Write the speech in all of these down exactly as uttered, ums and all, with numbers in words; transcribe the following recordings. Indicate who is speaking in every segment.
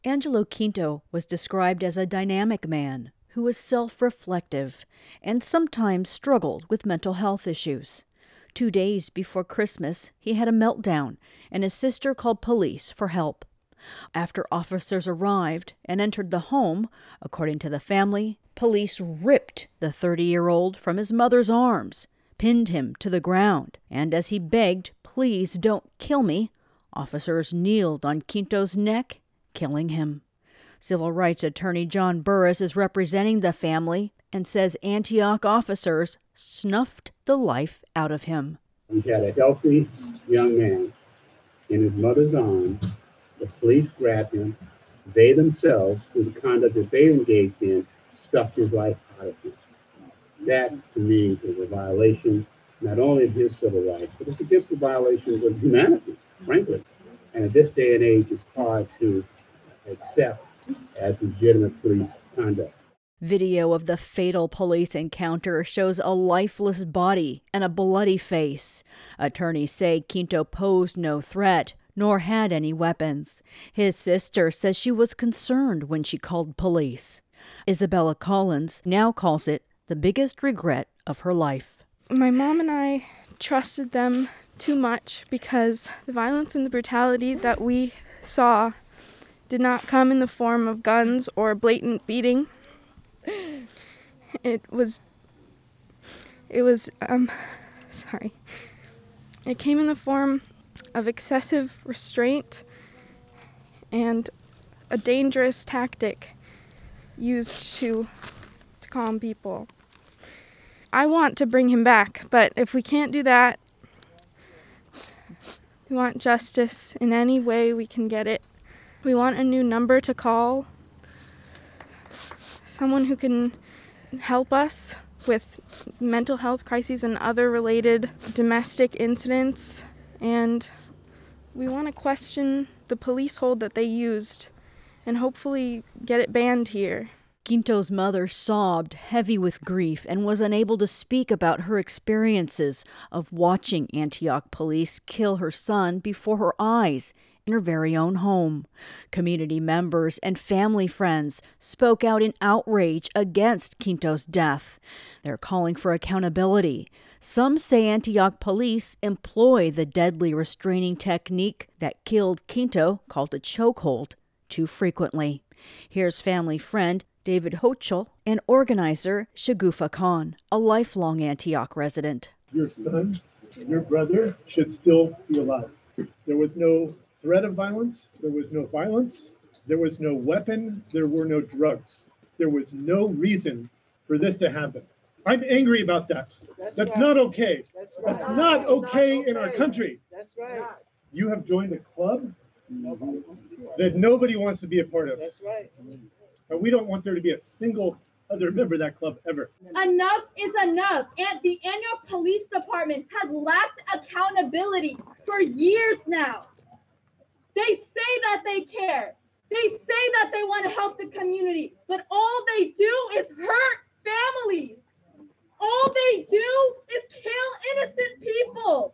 Speaker 1: Angelo Quinto was described as a dynamic man who was self-reflective and sometimes struggled with mental health issues. Two days before Christmas, he had a meltdown, and his sister called police for help. After officers arrived and entered the home, according to the family, police ripped the thirty-year-old from his mother's arms, pinned him to the ground, and as he begged, "Please don't kill me," officers kneeled on Quinto's neck, killing him. Civil rights attorney John Burris is representing the family and says Antioch officers snuffed the life out of him.
Speaker 2: We had a healthy young man in his mother's arms. The police grabbed him. They themselves, through the conduct that they engaged in, stuffed his life out of him. That, to me, is a violation not only of his civil rights, but it's against the violations of humanity, frankly. And at this day and age, it's hard to accept as legitimate police conduct.
Speaker 1: Video of the fatal police encounter shows a lifeless body and a bloody face. Attorneys say Quinto posed no threat, nor had any weapons. His sister says she was concerned when she called police. Isabella Collins now calls it the biggest regret of her life.
Speaker 3: My mom and I trusted them too much because the violence and the brutality that we saw did not come in the form of guns or blatant beating. It was, it was, um, sorry. It came in the form of excessive restraint and a dangerous tactic used to, to calm people. I want to bring him back, but if we can't do that, we want justice in any way we can get it. We want a new number to call, someone who can help us with mental health crises and other related domestic incidents. And we want to question the police hold that they used and hopefully get it banned here.
Speaker 1: Quinto's mother sobbed, heavy with grief, and was unable to speak about her experiences of watching Antioch police kill her son before her eyes in her very own home. Community members and family friends spoke out in outrage against Quinto's death. They're calling for accountability. Some say Antioch police employ the deadly restraining technique that killed Quinto, called a chokehold, too frequently. Here's family friend David Hochul and organizer Shagufa Khan, a lifelong Antioch resident.
Speaker 4: Your son, your brother, should still be alive. There was no threat of violence. There was no violence. There was no weapon. There were no drugs. There was no reason for this to happen. I'm angry about that. That's, That's right. not okay. That's, right. That's not okay not in okay. our country. That's right. You have joined a club that nobody wants to be a part of. That's right. And we don't want there to be a single other member of that club ever.
Speaker 5: Enough is enough. And the Antioch Police Department has lacked accountability for years now. They say that they care. They say that they want to help the community, but all they do is hurt families. All they do is kill innocent people.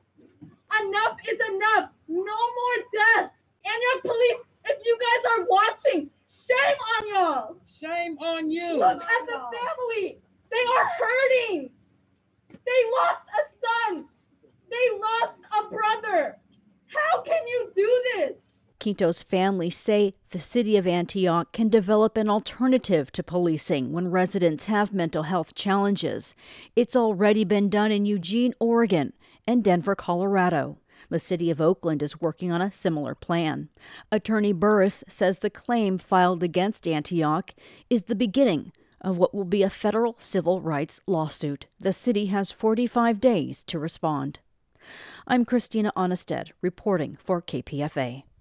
Speaker 5: Enough is enough. No more deaths. Antioch Police, if you guys are watching, shame on y'all.
Speaker 6: Shame on you.
Speaker 5: Look at the family. They are hurting. They lost a son. They lost a brother. How can you do this?
Speaker 1: Quinto's family say the city of Antioch can develop an alternative to policing when residents have mental health challenges. It's already been done in Eugene, Oregon, and Denver, Colorado. The city of Oakland is working on a similar plan. Attorney Burris says the claim filed against Antioch is the beginning of what will be a federal civil rights lawsuit. The city has forty-five days to respond. I'm Christina Onnested, reporting for K P F A.